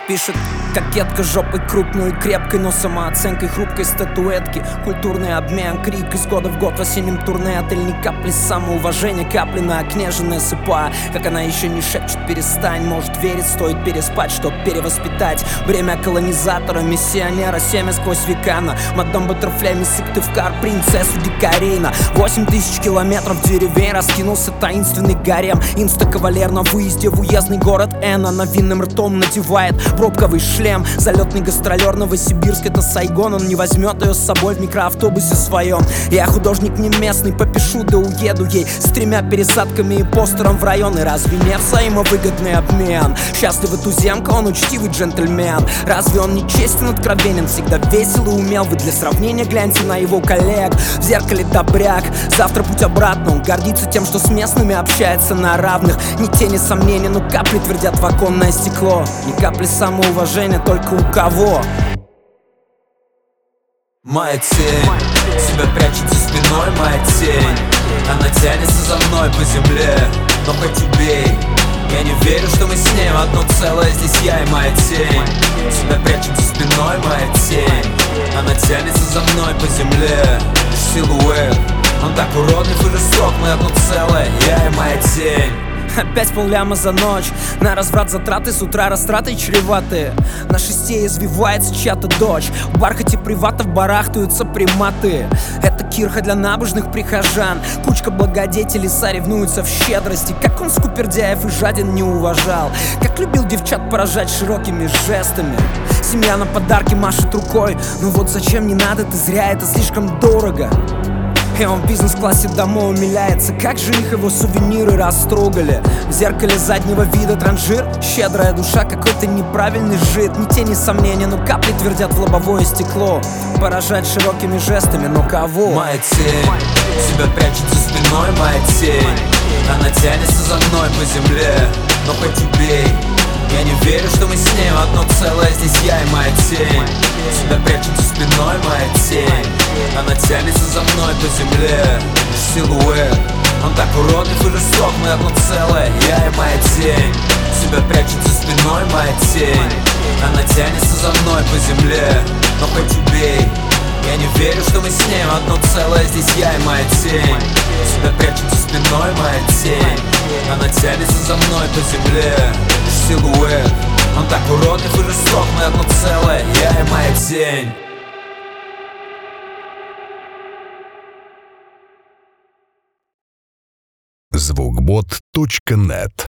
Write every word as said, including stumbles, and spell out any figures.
Пишет кокетка жопой крупной и крепкой, но самооценкой хрупкой статуэтки. Культурный обмен, крик из года в год в осеннем турне. Отель ни капли самоуважения, капли на окне жены сыпа. Как она еще не шепчет перестань, может верить, стоит переспать, чтоб перевоспитать. Время колонизатора, миссионера, семя сквозь века. На мадам Баттерфляй, мисс Сыктывкар, принцессу Дикарина. Восемь тысяч километров деревень раскинулся таинственный гарем. Инста-кавалер на выезде в уездный город Н. Она винным ртом надевает пробковый шлем. Залетный гастролер, Новосибирск, это Сайгон. Он не возьмет ее с собой в микроавтобусе своем. Я художник не местный, попишу да уеду ей с тремя пересадками и постером в район. И разве не взаимовыгодный обмен? Счастлива туземка, он учтивый джентльмен. Разве он не честен, откровенен, всегда весел и умел? Вы для сравнения гляньте на его коллег. В зеркале добряк, завтра путь обратно. Он гордится тем, что с местными общается на равных. Ни тени сомнений, но капли твердят в оконное стекло. Ни капли самоуважения, только у кого? Моя тень себя прячет за спиной, моя тень. Она тянется за мной по земле, но хоть убей, я не верю, что мы с ней одно целое. Здесь я и моя тень. Себя прячет за спиной, моя тень. Она тянется за мной по земле. Лишь силуэт, он так уродлив и жесток. Мы одно целое, я и моя тень. Опять полляма за ночь, на разврат затраты, с утра растраты чреватые. На шесте извивается чья-то дочь, в бархате приватов барахтаются приматы. Это кирха для набожных прихожан, кучка благодетелей соревнуются в щедрости. Как он скупердяев и жаден не уважал, как любил девчат поражать широкими жестами. Семья на подарки машет рукой, ну вот зачем не надо, ты зря, это слишком дорого. И он в бизнес-классе домой умиляется, как же их его сувениры растрогали. В зеркале заднего вида транжир, щедрая душа, какой-то неправильный жид. Ни тени сомнения, но капли твердят в лобовое стекло. Поражать широкими жестами, но кого? Моя тень себя прячет за спиной, моя тень. Она тянется за мной по земле, но хоть убей, я не верю, что мы с ней одно целое. Здесь я и моя тень. Себя прячет за спиной, моя тень. Она тянется за мной по земле. Лишь силуэт, он так уродлив и жесток. Мы одно целое, я и моя тень. Себя прячет за спиной, моя тень. Она тянется за мной по земле, но хоть убей, я не верю, что мы с ней одно целое. Здесь я и моя тень. Себя прячет за спиной, моя тень. Она тянется за мной по земле. Лишь силуэт, он так уродлив и жесток. Мы одно целое, я и моя тень. звукбот точка нет